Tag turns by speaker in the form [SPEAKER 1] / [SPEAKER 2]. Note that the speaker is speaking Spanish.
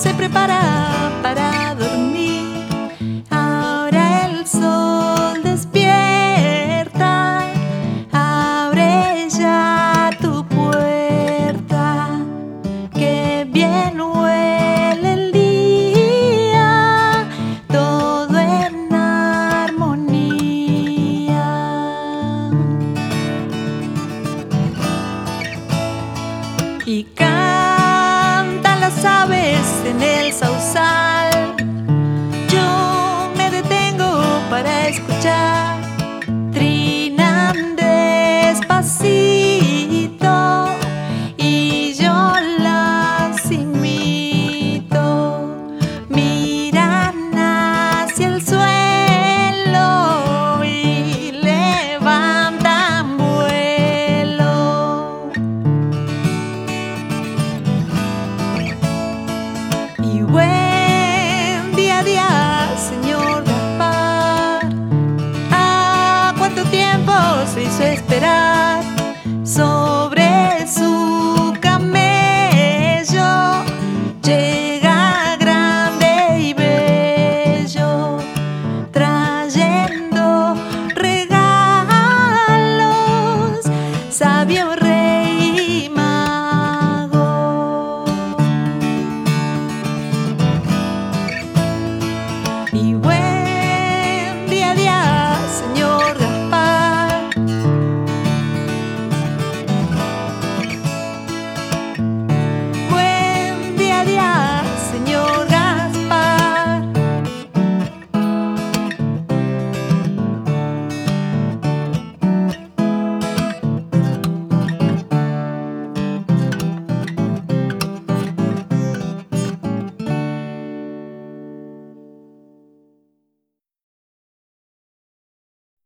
[SPEAKER 1] se prepara para dormir. Ahora el sol despierta, abre ya tu puerta, que bien huele el día, todo en armonía. Y cantan las aves en el sausal, yo me detengo para escuchar